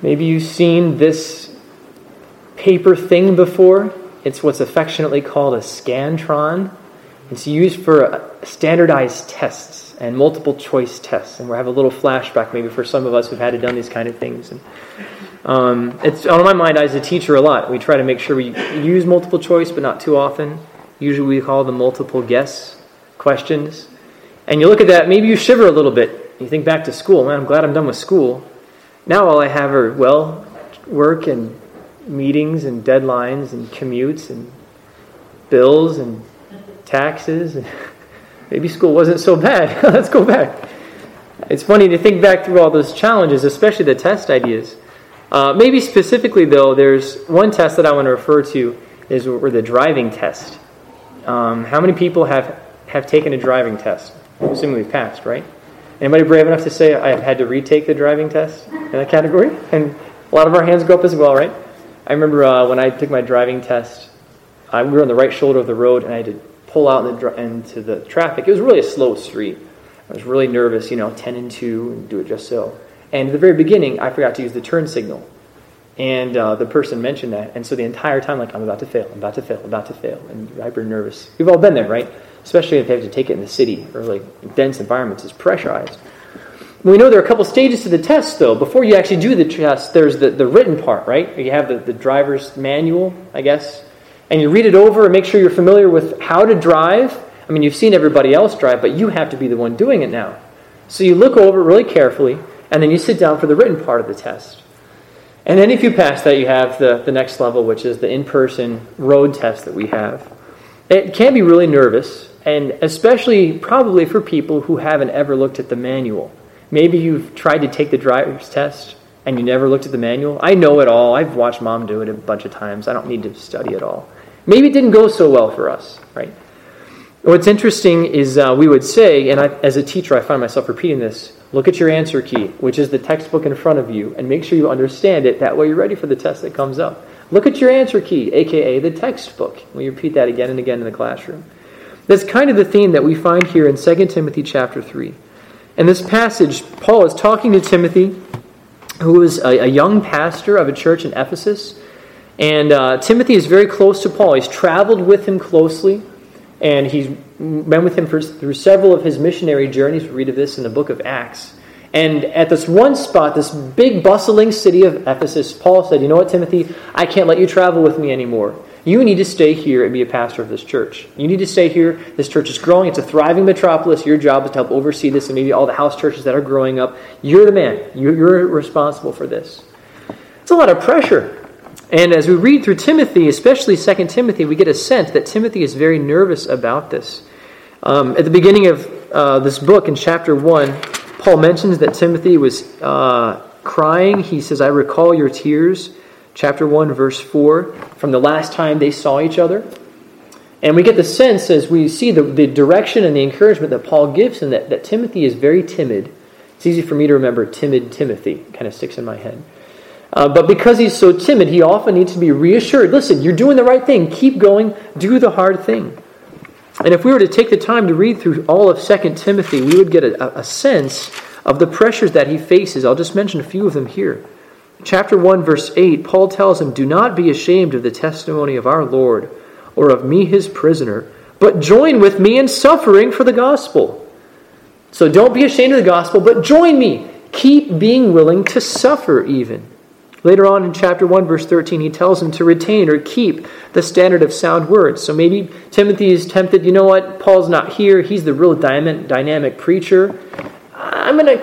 Maybe you've seen this paper thing before. It's what's affectionately called a Scantron. It's used for standardized tests and multiple choice tests. And we'll have a little flashback maybe for some of us who've had to done these kind of things. And it's on my mind as a teacher a lot. We try to make sure we use multiple choice, but not too often. Usually we call them multiple guess questions. And you look at that, maybe you shiver a little bit. You think back to school. Man, I'm glad I'm done with school. Now all I have are, work and meetings and deadlines and commutes and bills and taxes. Maybe school wasn't so bad. Let's go back. It's funny to think back through all those challenges, especially the test ideas. Maybe specifically, though, there's one test that I want to refer to is the driving test. How many people have taken a driving test? Assuming we've passed, right? Anybody brave enough to say, I've had to retake the driving test in that category? And a lot of our hands go up as well, right? I remember when I took my driving test, we were on the right shoulder of the road, and I had to pull out into the traffic. It was really a slow street. I was really nervous, 10 and 2, and do it just so. And at the very beginning, I forgot to use the turn signal. And the person mentioned that. And so the entire time, I'm about to fail, and hyper nervous. We've all been there, right? Especially if you have to take it in the city or dense environments, it's pressurized. We know there are a couple stages to the test, though. Before you actually do the test, there's the written part, right? You have the driver's manual, I guess, and you read it over and make sure you're familiar with how to drive. I mean, you've seen everybody else drive, but you have to be the one doing it now. So you look over it really carefully, and then you sit down for the written part of the test. And then if you pass that, you have the next level, which is the in-person road test that we have. It can be really nervous, and especially probably for people who haven't ever looked at the manual. Maybe you've tried to take the driver's test and you never looked at the manual. I know it all. I've watched Mom do it a bunch of times. I don't need to study it all. Maybe it didn't go so well for us, right? What's interesting is we would say, and as a teacher I find myself repeating this, look at your answer key, which is the textbook in front of you, and make sure you understand it. That way you're ready for the test that comes up. Look at your answer key, a.k.a. the textbook. We repeat that again and again in the classroom. That's kind of the theme that we find here in 2 Timothy chapter 3. In this passage, Paul is talking to Timothy, who is a young pastor of a church in Ephesus. And Timothy is very close to Paul. He's traveled with him closely, and he's been with him through several of his missionary journeys. We read of this in the book of Acts. And at this one spot, this big bustling city of Ephesus, Paul said, you know what, Timothy, I can't let you travel with me anymore. You need to stay here and be a pastor of this church. You need to stay here. This church is growing. It's a thriving metropolis. Your job is to help oversee this and maybe all the house churches that are growing up. You're the man. You're responsible for this. It's a lot of pressure. And as we read through Timothy, especially 2 Timothy, we get a sense that Timothy is very nervous about this. At the beginning of this book, in chapter 1, Paul mentions that Timothy was crying. He says, I recall your tears. Chapter 1, verse 4, from the last time they saw each other. And we get the sense as we see the direction and the encouragement that Paul gives him that Timothy is very timid. It's easy for me to remember timid Timothy. It kind of sticks in my head. But because he's so timid, he often needs to be reassured. Listen, you're doing the right thing. Keep going. Do the hard thing. And if we were to take the time to read through all of 2 Timothy, we would get a sense of the pressures that he faces. I'll just mention a few of them here. Chapter 1, verse 8, Paul tells him, do not be ashamed of the testimony of our Lord, or of me his prisoner, but join with me in suffering for the gospel. So don't be ashamed of the gospel, but join me. Keep being willing to suffer even. Later on in chapter 1, verse 13, he tells him to retain or keep the standard of sound words. So maybe Timothy is tempted, you know what, Paul's not here, he's the real dynamic preacher. I'm going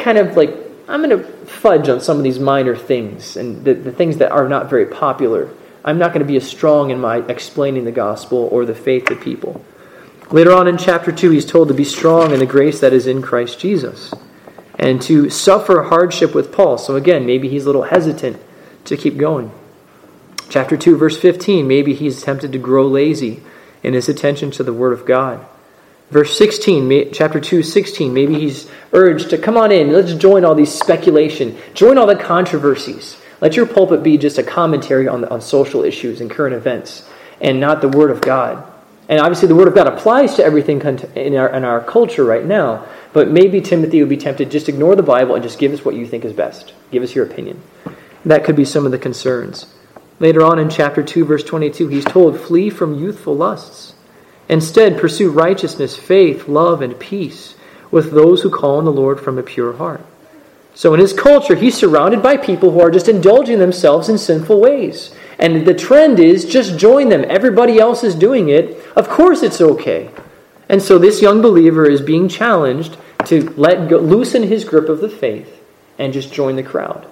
to fudge on some of these minor things and the things that are not very popular. I'm not going to be as strong in my explaining the gospel or the faith to people. Later on in chapter 2, he's told to be strong in the grace that is in Christ Jesus and to suffer hardship with Paul. So again, maybe he's a little hesitant to keep going. Chapter 2, verse 15, maybe he's tempted to grow lazy in his attention to the Word of God. Verse 16, chapter 2, 16, maybe he's urged to come on in, let's join all these speculation, join all the controversies. Let your pulpit be just a commentary on social issues and current events, and not the Word of God. And obviously the Word of God applies to everything in our culture right now, but maybe Timothy would be tempted, just ignore the Bible and just give us what you think is best. Give us your opinion. That could be some of the concerns. Later on in chapter 2, verse 22, he's told, flee from youthful lusts. Instead, pursue righteousness, faith, love, and peace with those who call on the Lord from a pure heart. So in his culture, he's surrounded by people who are just indulging themselves in sinful ways. And the trend is just join them. Everybody else is doing it. Of course it's okay. And so this young believer is being challenged to loosen his grip of the faith and just join the crowd.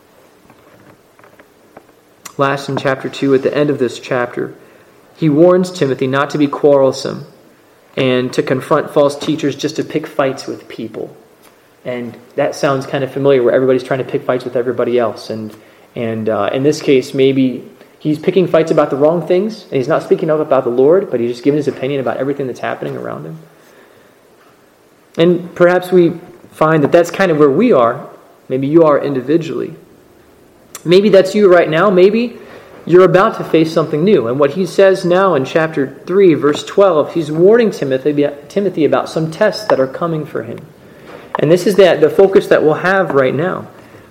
Last in chapter 2, at the end of this chapter, he warns Timothy not to be quarrelsome and to confront false teachers just to pick fights with people. And that sounds kind of familiar, where everybody's trying to pick fights with everybody else. And in this case, maybe he's picking fights about the wrong things, and he's not speaking up about the Lord, but he's just giving his opinion about everything that's happening around him. And perhaps we find that that's kind of where we are. Maybe you are individually. Maybe that's you right now. Maybe you're about to face something new. And what he says now in chapter 3, verse 12, he's warning Timothy about some tests that are coming for him. And this is the focus that we'll have right now.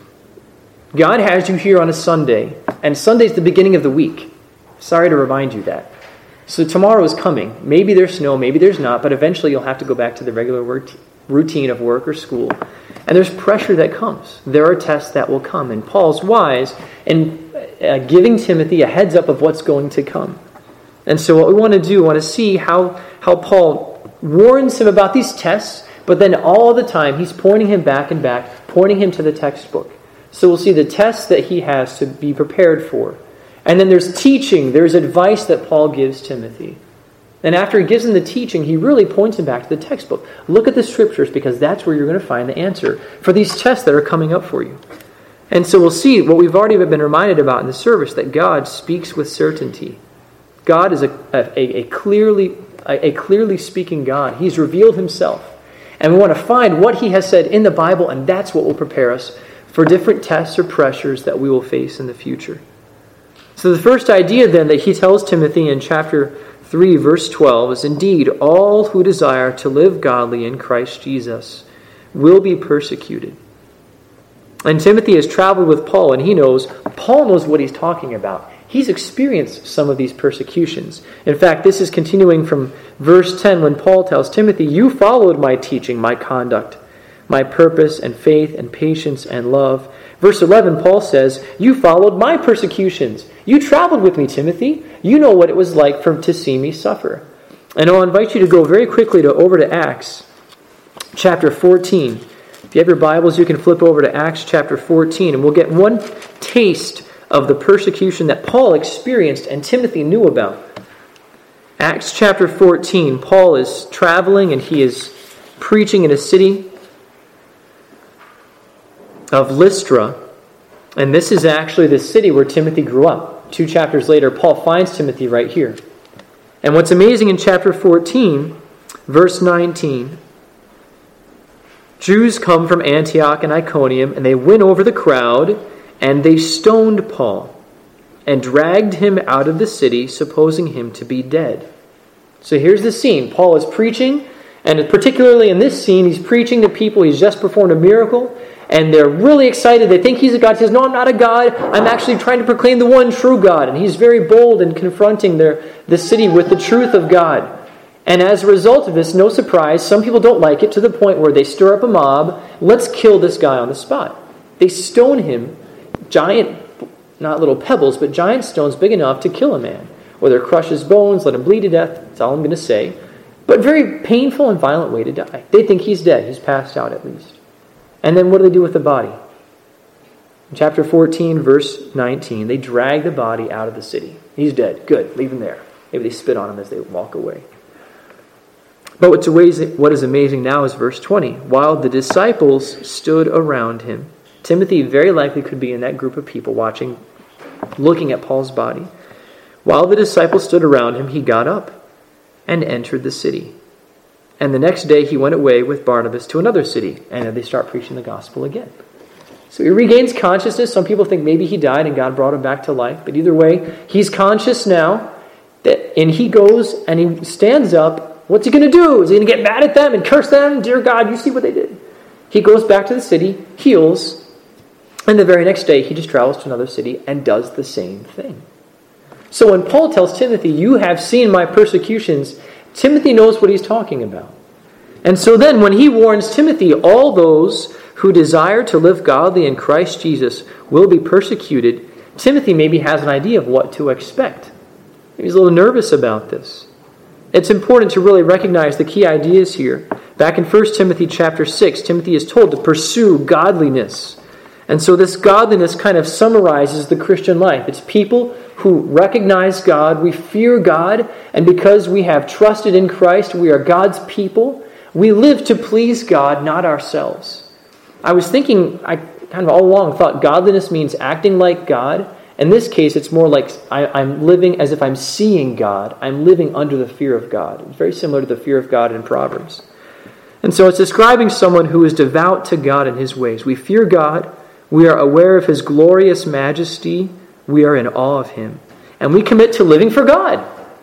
God has you here on a Sunday, and Sunday's the beginning of the week. Sorry to remind you that. So tomorrow is coming. Maybe there's snow, maybe there's not, but eventually you'll have to go back to the regular routine of work or school. And there's pressure that comes. There are tests that will come. And Paul's wise in giving Timothy a heads up of what's going to come. And so what we want to do, we want to see how Paul warns him about these tests, but then all the time he's pointing him back and back, pointing him to the textbook. So we'll see the tests that he has to be prepared for. And then there's teaching, there's advice that Paul gives Timothy. And after he gives him the teaching, he really points him back to the textbook. Look at the scriptures, because that's where you're going to find the answer for these tests that are coming up for you. And so we'll see what we've already been reminded about in the service, that God speaks with certainty. God is a clearly speaking God. He's revealed himself. And we want to find what he has said in the Bible, and that's what will prepare us for different tests or pressures that we will face in the future. So the first idea then that he tells Timothy in chapter 3, verse 12 is, indeed, all who desire to live godly in Christ Jesus will be persecuted. And Timothy has traveled with Paul, and Paul knows what he's talking about. He's experienced some of these persecutions. In fact, this is continuing from verse 10 when Paul tells Timothy, you followed my teaching, my conduct, my purpose and faith and patience and love. Verse 11, Paul says, you followed my persecutions. You traveled with me, Timothy. You know what it was like to see me suffer. And I'll invite you to go very quickly over to Acts chapter 14. If you have your Bibles, you can flip over to Acts chapter 14, and we'll get one taste of the persecution that Paul experienced and Timothy knew about. Acts chapter 14, Paul is traveling and he is preaching in a city of Lystra. And this is actually the city where Timothy grew up. 2 chapters later, Paul finds Timothy right here. And what's amazing in chapter 14, verse 19, Jews come from Antioch and Iconium, and they win over the crowd, and they stoned Paul and dragged him out of the city, supposing him to be dead. So here's the scene. Paul is preaching, and particularly in this scene, he's preaching to people. He's just performed a miracle, and they're really excited. They think he's a god. He says, no, I'm not a god. I'm actually trying to proclaim the one true God. And he's very bold in confronting the city with the truth of God. And as a result of this, no surprise, some people don't like it to the point where they stir up a mob. Let's kill this guy on the spot. They stone him, giant, not little pebbles, but giant stones big enough to kill a man. Whether crush his bones, let him bleed to death, that's all I'm going to say. But very painful and violent way to die. They think he's dead. He's passed out at least. And then what do they do with the body? In chapter 14, verse 19, they drag the body out of the city. He's dead. Good. Leave him there. Maybe they spit on him as they walk away. But what is amazing now is verse 20. While the disciples stood around him, Timothy very likely could be in that group of people watching, looking at Paul's body. While the disciples stood around him, he got up and entered the city. And the next day he went away with Barnabas to another city, and they start preaching the gospel again. So he regains consciousness. Some people think maybe he died and God brought him back to life. But either way, he's conscious now, and he goes and he stands up. What's he going to do? Is he going to get mad at them and curse them? Dear God, you see what they did. He goes back to the city, heals And the very next day, he just travels to another city and does the same thing. So when Paul tells Timothy, you have seen my persecutions, Timothy knows what he's talking about. And so then when he warns Timothy, all those who desire to live godly in Christ Jesus will be persecuted, Timothy maybe has an idea of what to expect. He's a little nervous about this. It's important to really recognize the key ideas here. Back in 1 Timothy chapter 6, Timothy is told to pursue godliness. And so this godliness kind of summarizes the Christian life. It's people who recognize God, we fear God, and because we have trusted in Christ, we are God's people. We live to please God, not ourselves. I was thinking, I kind of all along thought godliness means acting like God. In this case, it's more like I'm living as if I'm seeing God. I'm living under the fear of God. It's very similar to the fear of God in Proverbs. And so it's describing someone who is devout to God in his ways. We fear God. We are aware of his glorious majesty. We are in awe of him. And we commit to living for God.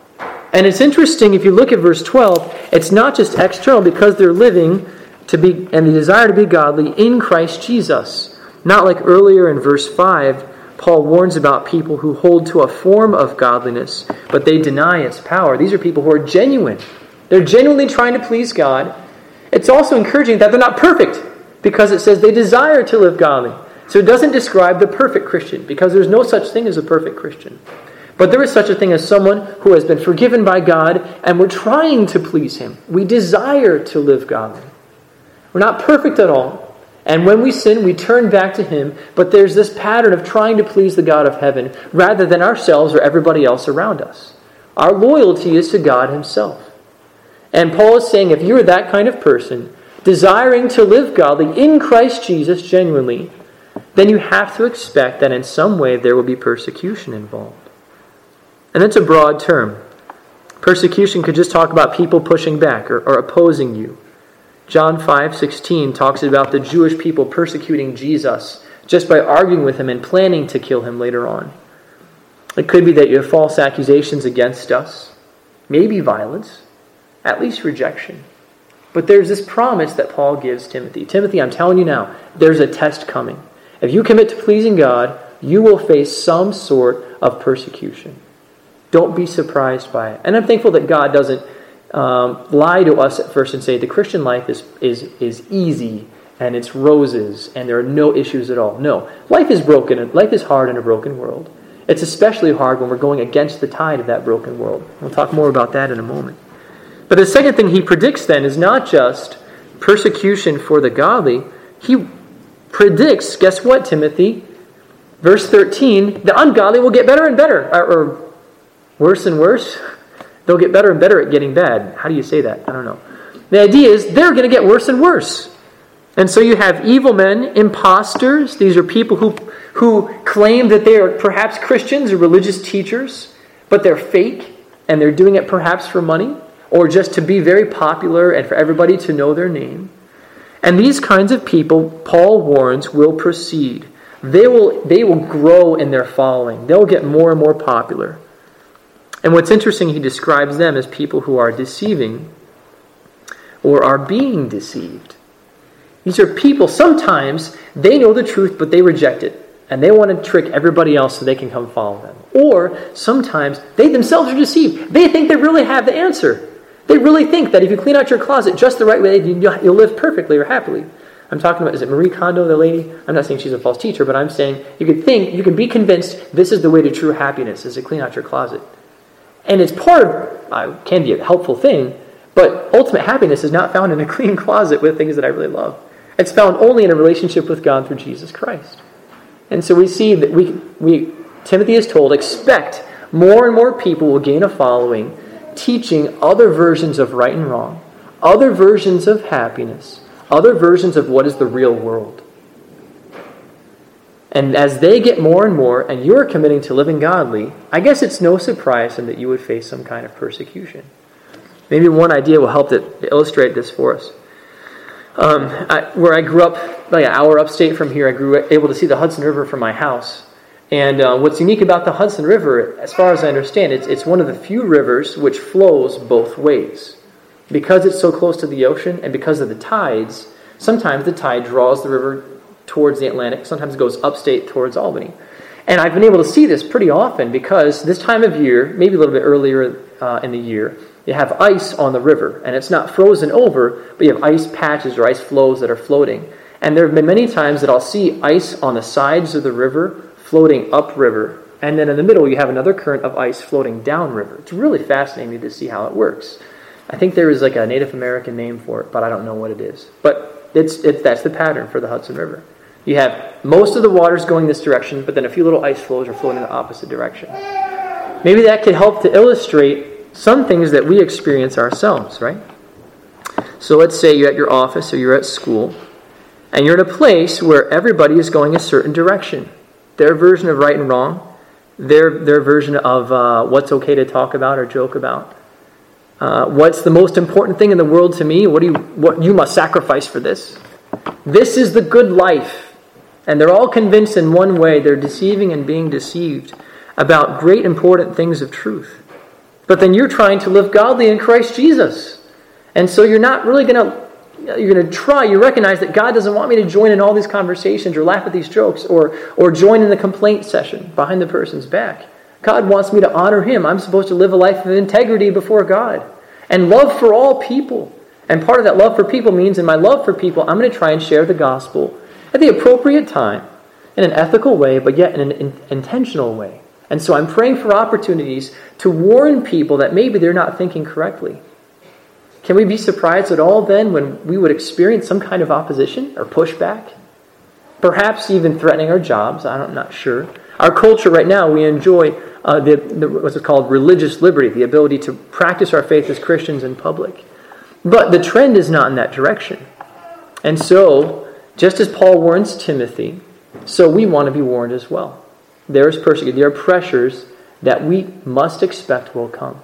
And it's interesting, if you look at verse 12, it's not just external because they're living to be and the desire to be godly in Christ Jesus. Not like earlier in verse 5, Paul warns about people who hold to a form of godliness, but they deny its power. These are people who are genuine. They're genuinely trying to please God. It's also encouraging that they're not perfect, because it says they desire to live godly. So it doesn't describe the perfect Christian, because there's no such thing as a perfect Christian. But there is such a thing as someone who has been forgiven by God, and we're trying to please him. We desire to live godly. We're not perfect at all. And when we sin, we turn back to him. But there's this pattern of trying to please the God of heaven rather than ourselves or everybody else around us. Our loyalty is to God himself. And Paul is saying, if you're that kind of person, desiring to live godly in Christ Jesus genuinely, then you have to expect that in some way there will be persecution involved. And that's a broad term. Persecution could just talk about people pushing back or opposing you. John 5:16 talks about the Jewish people persecuting Jesus just by arguing with him and planning to kill him later on. It could be that you have false accusations against us, maybe violence, at least rejection. But there's this promise that Paul gives Timothy. Timothy, I'm telling you now, there's a test coming. If you commit to pleasing God, you will face some sort of persecution. Don't be surprised by it. And I'm thankful that God doesn't lie to us at first and say the Christian life is easy and it's roses and there are no issues at all. No, life is broken. Life is hard in a broken world. It's especially hard when we're going against the tide of that broken world. We'll talk more about that in a moment. But the second thing he predicts then is not just persecution for the godly. He predicts, guess what, Timothy? Verse 13, the ungodly will get better and better, or worse and worse. They'll get better and better at getting bad. How do you say that? I don't know. The idea is they're going to get worse and worse. And so you have evil men, imposters. These are people who claim that they are perhaps Christians or religious teachers, but they're fake, and they're doing it perhaps for money, or just to be very popular and for everybody to know their name. And these kinds of people, Paul warns, will proceed. They will grow in their following. They'll get more and more popular. And what's interesting, he describes them as people who are deceiving or are being deceived. These are people, sometimes they know the truth, but they reject it. And they want to trick everybody else so they can come follow them. Or sometimes they themselves are deceived. They think they really have the answer. They really think that if you clean out your closet just the right way, you'll live perfectly or happily. I'm talking about, is it Marie Kondo, the lady? I'm not saying she's a false teacher, but I'm saying you can be convinced this is the way to true happiness, is to clean out your closet. And it's can be a helpful thing, but ultimate happiness is not found in a clean closet with things that I really love. It's found only in a relationship with God through Jesus Christ. And so we see that Timothy is told, expect more and more people will gain a following, teaching other versions of right and wrong, other versions of happiness, other versions of what is the real world. And as they get more and more, and you're committing to living godly, I guess it's no surprise then that you would face some kind of persecution. Maybe one idea will help to illustrate this for us. Where I grew up, like an hour upstate from here, I grew able to see the Hudson River from my house. And what's unique about the Hudson River, as far as I understand, it's one of the few rivers which flows both ways. Because it's so close to the ocean and because of the tides, sometimes the tide draws the river towards the Atlantic. Sometimes it goes upstate towards Albany. And I've been able to see this pretty often because this time of year, maybe a little bit earlier in the year, you have ice on the river. And it's not frozen over, but you have ice patches or ice flows that are floating. And there have been many times that I'll see ice on the sides of the river floating upriver. And then in the middle, you have another current of ice floating downriver. It's really fascinating to see how it works. I think there is like a Native American name for it, but I don't know what it is. But that's the pattern for the Hudson River. You have most of the waters going this direction, but then a few little ice flows are flowing in the opposite direction. Maybe that could help to illustrate some things that we experience ourselves, right? So let's say you're at your office or you're at school, and you're in a place where everybody is going a certain direction. Their version of right and wrong, their version of what's okay to talk about or joke about. What's the most important thing in the world to me? What you must sacrifice for this? This is the good life. And they're all convinced in one way, they're deceiving and being deceived about great important things of truth. But then you're trying to live godly in Christ Jesus. And so you're not really going to try. You recognize that God doesn't want me to join in all these conversations or laugh at these jokes or join in the complaint session behind the person's back. God wants me to honor Him. I'm supposed to live a life of integrity before God and love for all people. And part of that love for people means in my love for people, I'm going to try and share the gospel at the appropriate time, in an ethical way, but yet in an intentional way. And so I'm praying for opportunities to warn people that maybe they're not thinking correctly. Can we be surprised at all then when we would experience some kind of opposition or pushback? Perhaps even threatening our jobs, I'm not sure. Our culture right now, we enjoy what's called religious liberty, the ability to practice our faith as Christians in public. But the trend is not in that direction. And so, just as Paul warns Timothy, so we want to be warned as well. There is persecution. There are pressures that we must expect will come.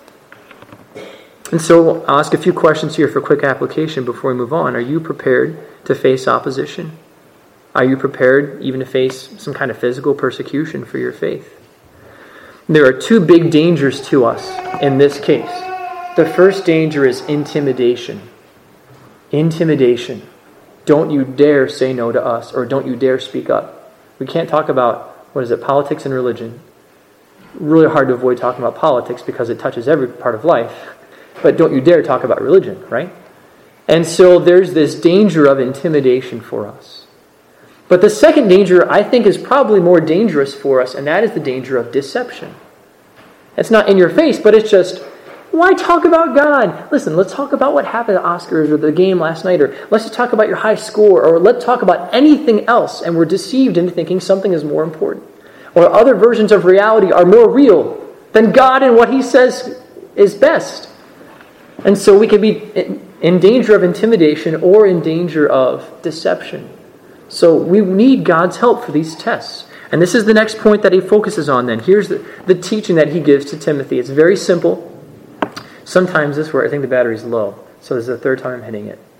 And so I'll ask a few questions here for quick application before we move on. Are you prepared to face opposition? Are you prepared even to face some kind of physical persecution for your faith? There are two big dangers to us in this case. The first danger is intimidation. Intimidation. Don't you dare say no to us, or don't you dare speak up. We can't talk about, politics and religion. Really hard to avoid talking about politics because it touches every part of life. But don't you dare talk about religion, right? And so there's this danger of intimidation for us. But the second danger, I think, is probably more dangerous for us, and that is the danger of deception. It's not in your face, but it's just, why talk about God? Listen, let's talk about what happened at Oscars or the game last night, or let's just talk about your high score, or let's talk about anything else, and we're deceived into thinking something is more important. Or other versions of reality are more real than God and what He says is best. And so we can be in danger of intimidation or in danger of deception. So we need God's help for these tests. And this is the next point that he focuses on then. Here's the teaching that he gives to Timothy. It's very simple. Sometimes this where I think the battery's low. So this is the third time I'm hitting it.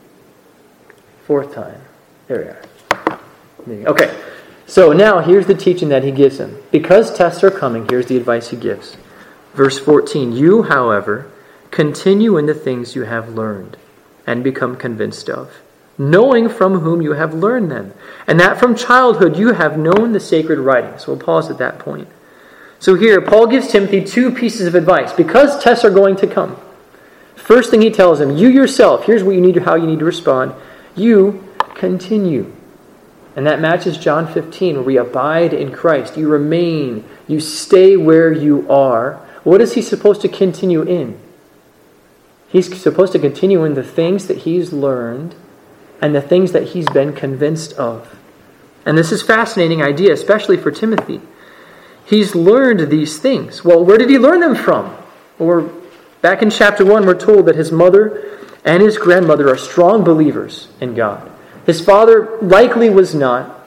Fourth time. There we are. Okay. So now here's the teaching that he gives him. Because tests are coming, here's the advice he gives. Verse 14. You, however, continue in the things you have learned and become convinced of, knowing from whom you have learned them, and that from childhood you have known the sacred writings. We'll pause at that point. So here, Paul gives Timothy two pieces of advice, because tests are going to come. First thing he tells him, you yourself, here's what you need, how you need to respond. You continue. And that matches John 15, where we abide in Christ. You remain. You stay where you are. What is he supposed to continue in? He's supposed to continue in the things that he's learned and the things that he's been convinced of. And this is a fascinating idea, especially for Timothy. He's learned these things. Well, where did he learn them from? Or back in chapter 1, we're told that his mother and his grandmother are strong believers in God. His father likely was not.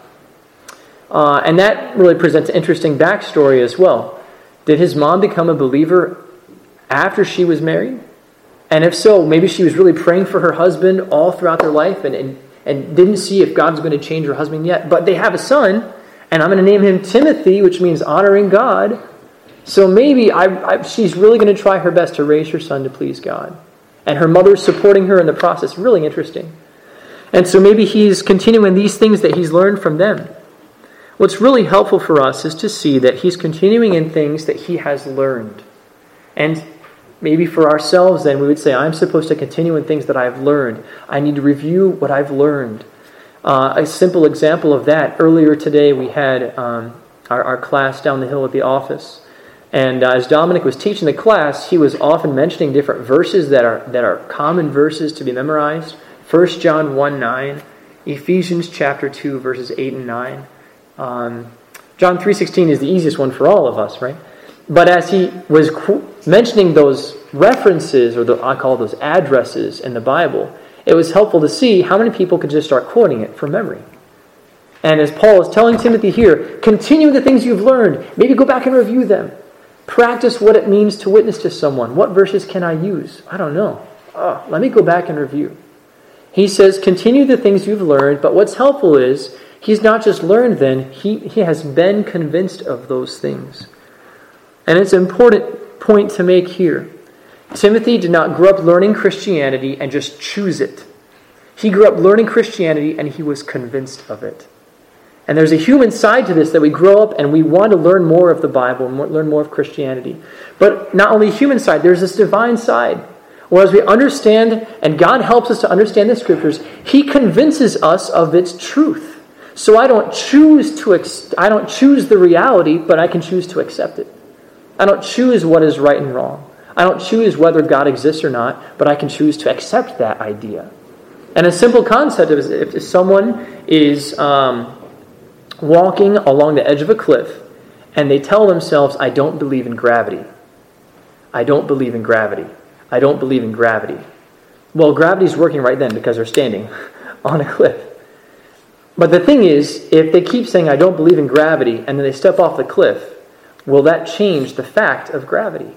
And that really presents an interesting backstory as well. Did his mom become a believer after she was married? And if so, maybe she was really praying for her husband all throughout their life and didn't see if God was going to change her husband yet. But they have a son, and I'm going to name him Timothy, which means honoring God. So maybe she's really going to try her best to raise her son to please God. And her mother's supporting her in the process. Really interesting. And so maybe he's continuing these things that he's learned from them. What's really helpful for us is to see that he's continuing in things that he has learned. And maybe for ourselves then we would say, I'm supposed to continue in things that I've learned. I need to review what I've learned. A simple example of that, earlier today we had our class down the hill at the office. And as Dominic was teaching the class, he was often mentioning different verses that are common verses to be memorized. 1 John 1:9, Ephesians chapter 2, verses 8 and 9. John 3:16 is the easiest one for all of us, right? But as he was mentioning those references, or I call those addresses in the Bible, it was helpful to see how many people could just start quoting it from memory. And as Paul is telling Timothy here, continue the things you've learned. Maybe go back and review them. Practice what it means to witness to someone. What verses can I use? I don't know. Let me go back and review. He says, continue the things you've learned, but what's helpful is, he's not just learned then, he has been convinced of those things. And it's an important point to make here. Timothy did not grow up learning Christianity and just choose it. He grew up learning Christianity and he was convinced of it. And there's a human side to this, that we grow up and we want to learn more of the Bible and learn more of Christianity. But not only a human side, there's this divine side. Whereas we understand, and God helps us to understand the Scriptures, He convinces us of its truth. So I don't choose the reality, but I can choose to accept it. I don't choose what is right and wrong. I don't choose whether God exists or not, but I can choose to accept that idea. And a simple concept is, if someone is walking along the edge of a cliff and they tell themselves, I don't believe in gravity. I don't believe in gravity. I don't believe in gravity. Well, gravity's working right then because they're standing on a cliff. But the thing is, if they keep saying, I don't believe in gravity, and then they step off the cliff, will that change the fact of gravity?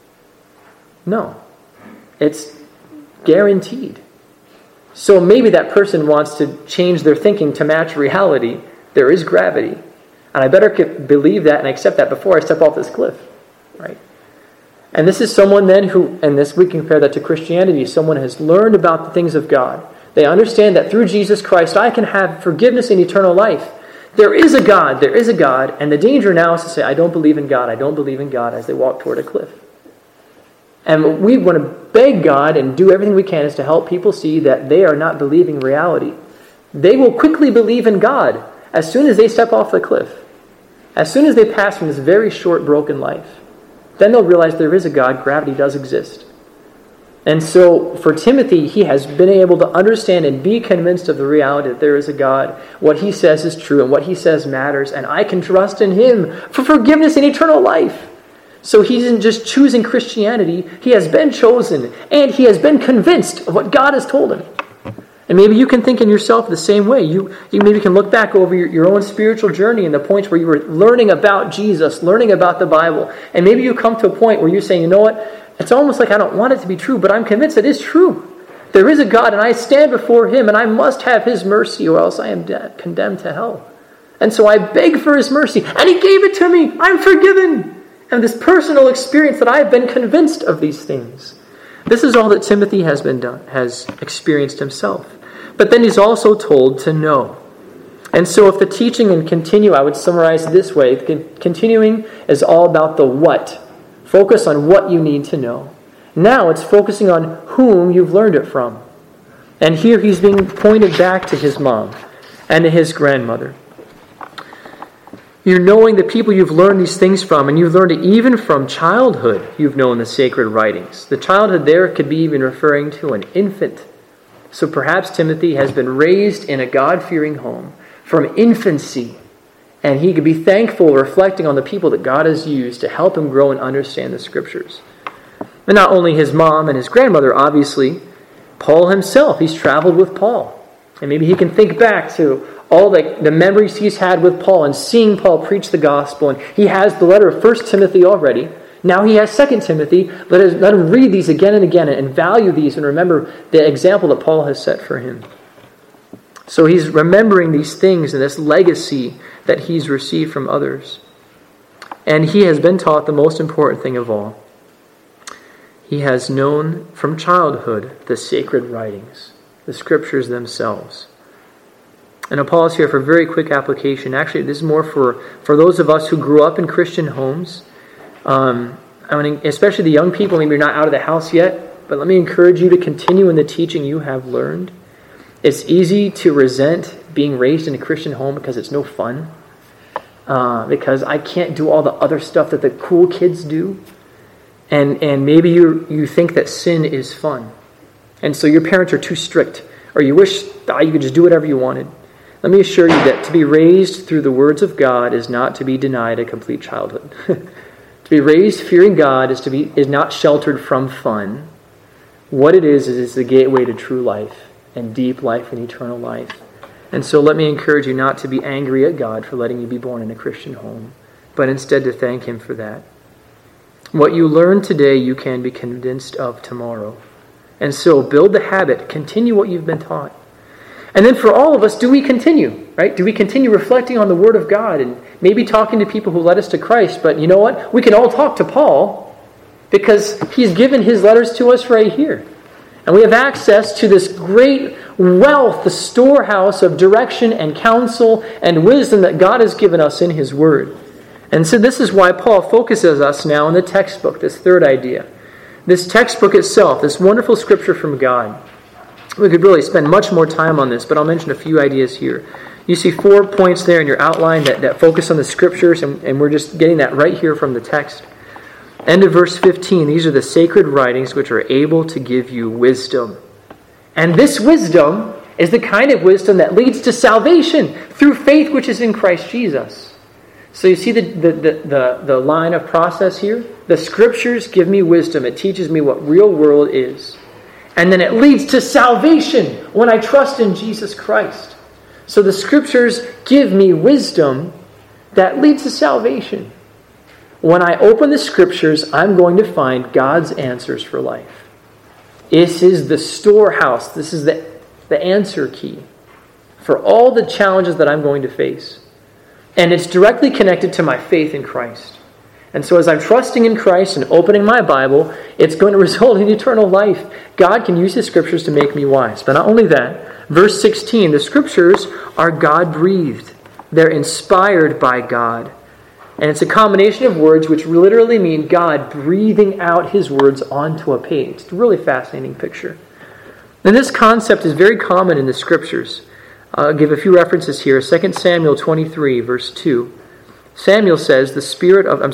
No. It's guaranteed. So maybe that person wants to change their thinking to match reality. There is gravity. And I better believe that and accept that before I step off this cliff. Right? And this is someone then who, and this we compare that to Christianity, someone has learned about the things of God. They understand that through Jesus Christ I can have forgiveness and eternal life. There is a God, and the danger now is to say, I don't believe in God, as they walk toward a cliff. And we want to beg God and do everything we can is to help people see that they are not believing reality. They will quickly believe in God as soon as they step off the cliff. As soon as they pass from this very short, broken life. Then they'll realize there is a God, gravity does exist. And so for Timothy, he has been able to understand and be convinced of the reality that there is a God. What he says is true and what he says matters. And I can trust in him for forgiveness and eternal life. So he isn't just choosing Christianity. He has been chosen and he has been convinced of what God has told him. And maybe you can think in yourself the same way. You maybe can look back over your own spiritual journey and the points where you were learning about Jesus, learning about the Bible. And maybe you come to a point where you're saying, you know what? It's almost like I don't want it to be true, but I'm convinced it is true. There is a God and I stand before him and I must have his mercy or else I am condemned to hell. And so I beg for his mercy and he gave it to me. I'm forgiven. And this personal experience that I've been convinced of these things. This is all that Timothy has experienced himself. But then he's also told to know. And so if the teaching and continue, I would summarize it this way. Continuing is all about the what. Focus on what you need to know. Now it's focusing on whom you've learned it from. And here he's being pointed back to his mom and to his grandmother. You're knowing the people you've learned these things from, and you've learned it even from childhood. You've known the sacred writings. The childhood there could be even referring to an infant. So perhaps Timothy has been raised in a God-fearing home from infancy. And he could be thankful, reflecting on the people that God has used to help him grow and understand the Scriptures. And not only his mom and his grandmother, obviously, Paul himself, he's traveled with Paul. And maybe he can think back to all the memories he's had with Paul and seeing Paul preach the gospel. And he has the letter of 1 Timothy already. Now he has 2 Timothy. Let him read these again and again and value these and remember the example that Paul has set for him. So he's remembering these things and this legacy that he's received from others. And he has been taught the most important thing of all. He has known from childhood the sacred writings. the Scriptures themselves. And I'll pause here for a very quick application. Actually, this is more for those of us who grew up in Christian homes. Especially the young people, maybe you're not out of the house yet, but let me encourage you to continue in the teaching you have learned. It's easy to resent being raised in a Christian home because it's no fun. Because I can't do all the other stuff that the cool kids do. And maybe you think that sin is fun. And so your parents are too strict. Or you wish you could just do whatever you wanted. Let me assure you that to be raised through the words of God is not to be denied a complete childhood. To be raised fearing God is not sheltered from fun. What it is the gateway to true life and deep life and eternal life. And so let me encourage you not to be angry at God for letting you be born in a Christian home, but instead to thank Him for that. What you learn today, you can be convinced of tomorrow. And so build the habit, continue what you've been taught. And then for all of us, do we continue, right? Do we continue reflecting on the Word of God and maybe talking to people who led us to Christ? But you know what? We can all talk to Paul because he's given his letters to us right here. And we have access to this great wealth, the storehouse of direction and counsel and wisdom that God has given us in His Word. And so this is why Paul focuses us now on the textbook, this third idea. This textbook itself, this wonderful Scripture from God. We could really spend much more time on this, but I'll mention a few ideas here. You see 4 points there in your outline that focus on the Scriptures, and we're just getting that right here from the text. End of verse 15, these are the sacred writings which are able to give you wisdom. And this wisdom is the kind of wisdom that leads to salvation through faith which is in Christ Jesus. So you see the line of process here? The Scriptures give me wisdom. It teaches me what real world is. And then it leads to salvation when I trust in Jesus Christ. So the Scriptures give me wisdom that leads to salvation. When I open the Scriptures, I'm going to find God's answers for life. This is the storehouse. This is the answer key for all the challenges that I'm going to face. And it's directly connected to my faith in Christ. And so as I'm trusting in Christ and opening my Bible, it's going to result in eternal life. God can use His Scriptures to make me wise. But not only that, verse 16, the Scriptures are God-breathed. They're inspired by God. And it's a combination of words which literally mean God breathing out His words onto a page. It's a really fascinating picture. And this concept is very common in the Scriptures. I'll give a few references here. 2 Samuel 23, verse 2. Samuel says, the Spirit of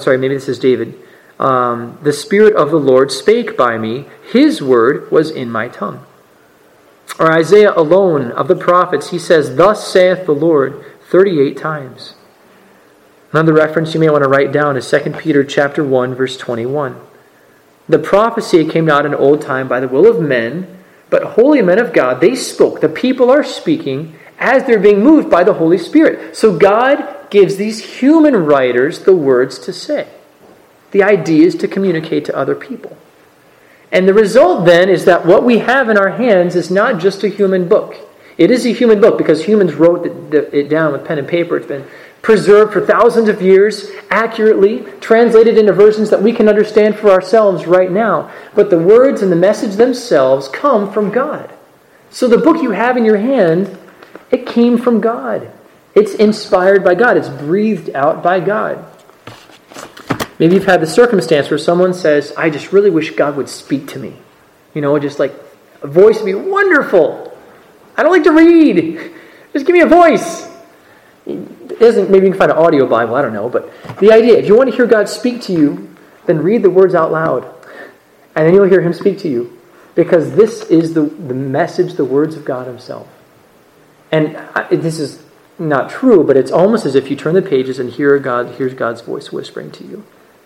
the Lord spake by me. His word was in my tongue. Or Isaiah alone of the prophets, he says, thus saith the Lord, 38 times. Another reference you may want to write down is 2 Peter chapter 1, verse 21. The prophecy came not in old time by the will of men, but holy men of God. They spoke. The people are speaking as they're being moved by the Holy Spirit. So God gives these human writers the words to say. The idea is to communicate to other people. And the result then is that what we have in our hands is not just a human book. It is a human book because humans wrote it down with pen and paper. It's been preserved for thousands of years, accurately, translated into versions that we can understand for ourselves right now. But the words and the message themselves come from God. So the book you have in your hand, it came from God. It's inspired by God. It's breathed out by God. Maybe you've had the circumstance where someone says, I just really wish God would speak to me. Just like a voice would be wonderful. I don't like to read. Just give me a voice. Maybe you can find an audio Bible, I don't know. But the idea, if you want to hear God speak to you, then read the words out loud. And then you'll hear Him speak to you. Because this is the message, the words of God Himself. And this is not true, but it's almost as if you turn the pages and here's God's voice whispering to you.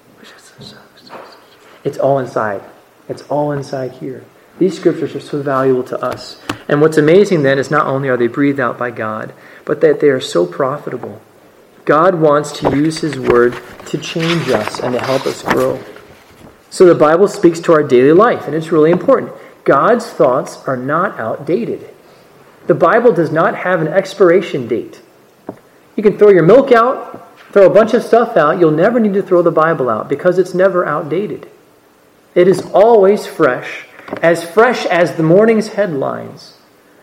It's all inside. It's all inside here. These Scriptures are so valuable to us. And what's amazing then is not only are they breathed out by God, but that they are so profitable. God wants to use His Word to change us and to help us grow. So the Bible speaks to our daily life, and it's really important. God's thoughts are not outdated. The Bible does not have an expiration date. You can throw your milk out, throw a bunch of stuff out. You'll never need to throw the Bible out because it's never outdated. It is always fresh as the morning's headlines,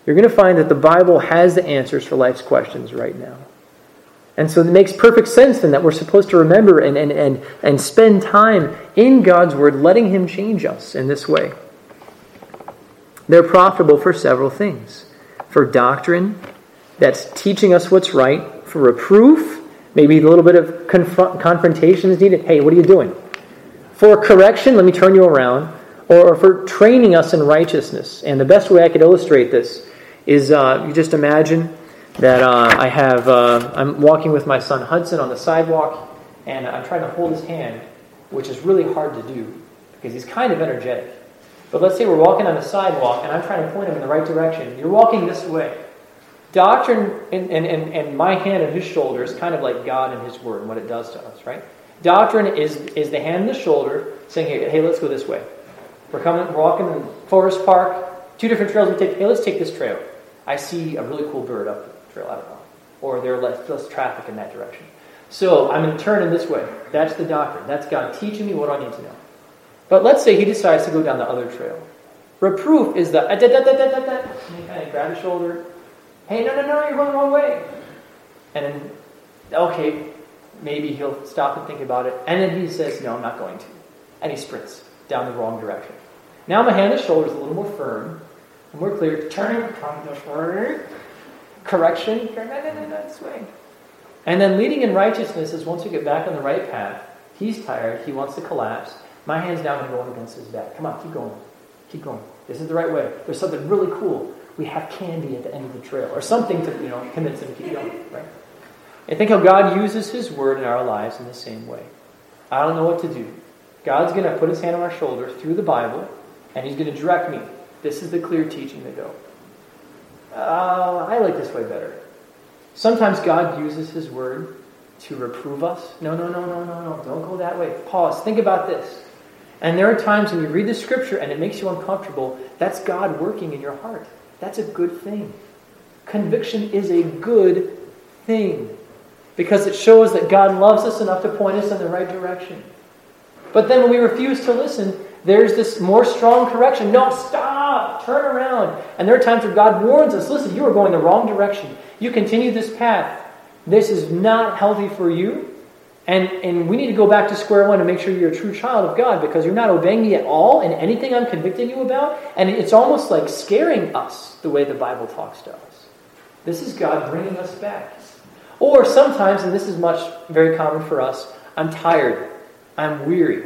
you're going to find that the Bible has the answers for life's questions right now. And so it makes perfect sense then that we're supposed to remember and spend time in God's Word, letting Him change us in this way. They're profitable for several things. For doctrine, that's teaching us what's right. For reproof, maybe a little bit of confrontation is needed. Hey, what are you doing? For correction, let me turn you around. Or for training us in righteousness. And the best way I could illustrate this is you just imagine that I'm walking with my son Hudson on the sidewalk, and I'm trying to hold his hand, which is really hard to do because he's kind of energetic. But let's say we're walking on the sidewalk, and I'm trying to point him in the right direction. You're walking this way. Doctrine and my hand and his shoulder is kind of like God and His Word and what it does to us, right? Doctrine is the hand and the shoulder saying, hey, let's go this way. We're walking in Forest Park, 2 different trails we take. Hey, let's take this trail. I see a really cool bird up the trail, I don't know. Or there's less traffic in that direction. So I'm going to turn in this way. That's the doctrine. That's God teaching me what I need to know. But let's say he decides to go down the other trail. Reproof is the and you kind of grab his shoulder. Hey, no, you're going the wrong way. And then, okay, maybe he'll stop and think about it. And then he says, no, I'm not going to. And he sprints down the wrong direction. Now my hand and shoulder is a little more firm and more clear. Turn, come this way. Correction, no, this way. And then leading in righteousness is once we get back on the right path, he's tired, he wants to collapse. My hand's now going against his back. Come on, keep going. Keep going. This is the right way. There's something really cool. We have candy at the end of the trail. Or something to, convince him to keep going. Right? I think how God uses His Word in our lives in the same way. I don't know what to do. God's going to put His hand on our shoulder through the Bible, and He's going to direct me. This is the clear teaching to go. I like this way better. Sometimes God uses His Word to reprove us. No. Don't go that way. Pause. Think about this. And there are times when you read the Scripture and it makes you uncomfortable. That's God working in your heart. That's a good thing. Conviction is a good thing because it shows that God loves us enough to point us in the right direction. But then when we refuse to listen, there's this more strong correction. No, stop! Turn around. And there are times where God warns us, listen, you are going the wrong direction. You continue this path. This is not healthy for you. And we need to go back to square one and make sure you're a true child of God because you're not obeying me at all in anything I'm convicting you about. And it's almost like scaring us the way the Bible talks to us. This is God bringing us back. Or sometimes, and this is very common for us, I'm tired. I'm weary.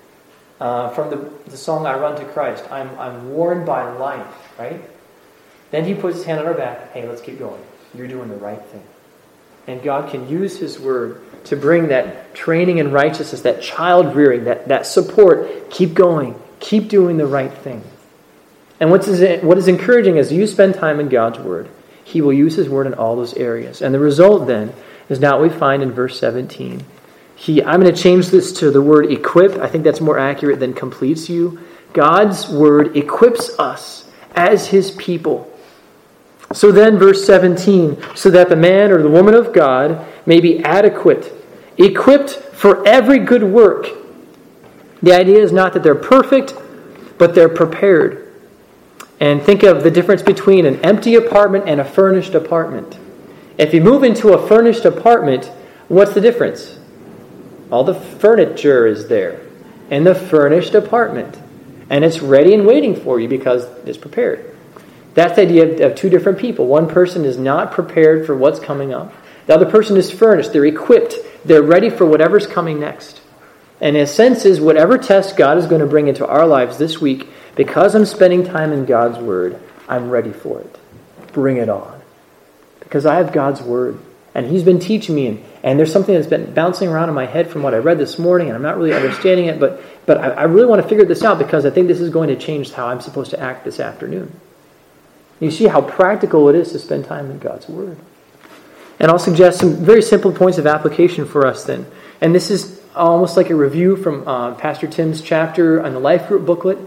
From the song I Run to Christ, I'm worn by life, right? Then He puts His hand on our back. Hey, let's keep going. You're doing the right thing. And God can use His Word to bring that training in righteousness, that child rearing, that support. Keep going. Keep doing the right thing. And what is encouraging is you spend time in God's Word. He will use His Word in all those areas. And the result then is now what we find in verse 17. I'm going to change this to the word equip. I think that's more accurate than completes you. God's Word equips us as His people. So then, verse 17, so that the man or the woman of God may be adequate, equipped for every good work. The idea is not that they're perfect, but they're prepared. And think of the difference between an empty apartment and a furnished apartment. If you move into a furnished apartment, what's the difference? All the furniture is there in the furnished apartment. And it's ready and waiting for you because it's prepared. That's the idea of two different people. One person is not prepared for what's coming up. The other person is furnished. They're equipped. They're ready for whatever's coming next. And in a sense is whatever test God is going to bring into our lives this week, because I'm spending time in God's Word, I'm ready for it. Bring it on. Because I have God's Word. And He's been teaching me. And there's something that's been bouncing around in my head from what I read this morning. And I'm not really understanding it. But I really want to figure this out because I think this is going to change how I'm supposed to act this afternoon. You see how practical it is to spend time in God's Word. And I'll suggest some very simple points of application for us then. And this is almost like a review from Pastor Tim's chapter on the Life Group booklet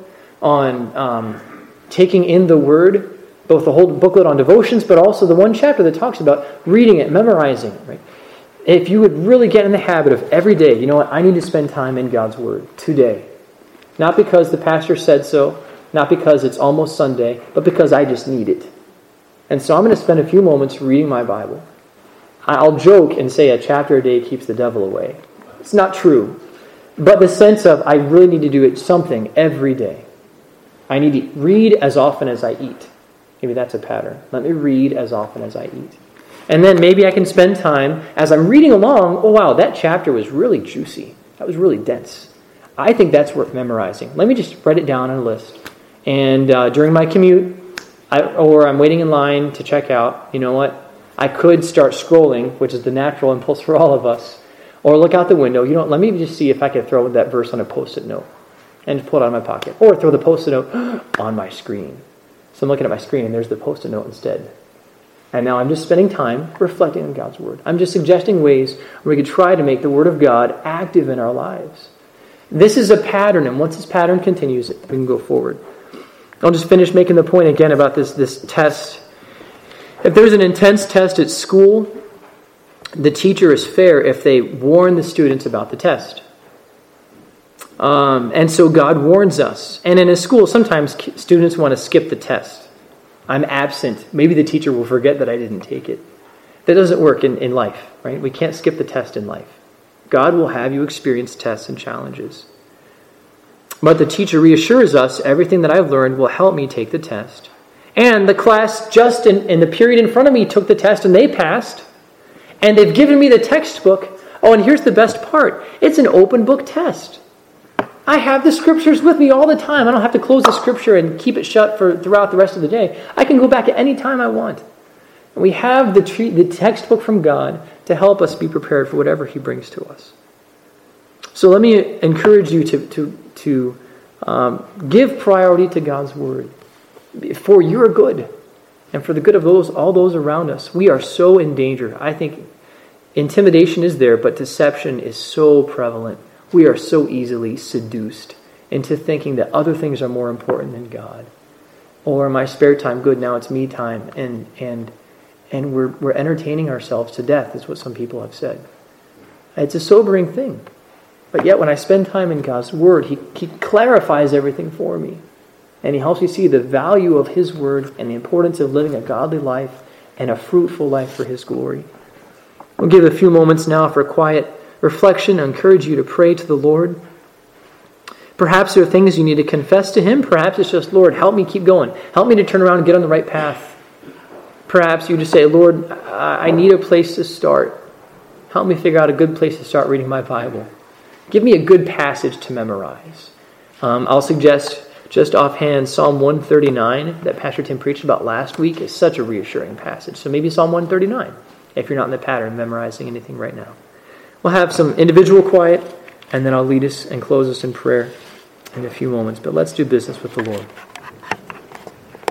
on taking in the Word, both the whole booklet on devotions, but also the one chapter that talks about reading it, memorizing it. Right? If you would really get in the habit of every day, you know what, I need to spend time in God's Word today. Not because the pastor said so, not because it's almost Sunday, but because I just need it. And so I'm going to spend a few moments reading my Bible. I'll joke and say a chapter a day keeps the devil away. It's not true. But the sense of I really need to do it something every day. I need to read as often as I eat. Maybe that's a pattern. Let me read as often as I eat. And then maybe I can spend time as I'm reading along. Oh, wow, that chapter was really juicy. That was really dense. I think that's worth memorizing. Let me just write it down on a list. And during my commute, or I'm waiting in line to check out, you know what? I could start scrolling, which is the natural impulse for all of us. Or look out the window. You know what? Let me just see if I can throw that verse on a Post-it note and just pull it out of my pocket. Or throw the Post-it note on my screen. So I'm looking at my screen and there's the Post-it note instead. And now I'm just spending time reflecting on God's Word. I'm just suggesting ways where we could try to make the Word of God active in our lives. This is a pattern, and once this pattern continues, we can go forward. I'll just finish making the point again about this test. If there's an intense test at school, the teacher is fair if they warn the students about the test. And so God warns us. And in a school, sometimes students want to skip the test. I'm absent. Maybe the teacher will forget that I didn't take it. That doesn't work in life, right? We can't skip the test in life. God will have you experience tests and challenges. But the teacher reassures us, everything that I've learned will help me take the test. And the class just in the period in front of me took the test and they passed. And they've given me the textbook. Oh, and here's the best part. It's an open book test. I have the scriptures with me all the time. I don't have to close the scripture and keep it shut throughout the rest of the day. I can go back at any time I want. And we have the textbook from God to help us be prepared for whatever He brings to us. So let me encourage you to give priority to God's Word for your good and for the good of all those around us. We are so in danger. I think intimidation is there, but deception is so prevalent. We are so easily seduced into thinking that other things are more important than God. Or my spare time, good, now it's me time. And we're entertaining ourselves to death, is what some people have said. It's a sobering thing. But yet when I spend time in God's Word, He clarifies everything for me. And He helps me see the value of His Word and the importance of living a godly life and a fruitful life for His glory. We'll give a few moments now for quiet reflection. I encourage you to pray to the Lord. Perhaps there are things you need to confess to Him. Perhaps it's just, Lord, help me keep going. Help me to turn around and get on the right path. Perhaps you just say, Lord, I need a place to start. Help me figure out a good place to start reading my Bible. Give me a good passage to memorize. I'll suggest, just offhand, Psalm 139 that Pastor Tim preached about last week is such a reassuring passage. So maybe Psalm 139, if you're not in the pattern memorizing anything right now. We'll have some individual quiet, and then I'll lead us and close us in prayer in a few moments. But let's do business with the Lord.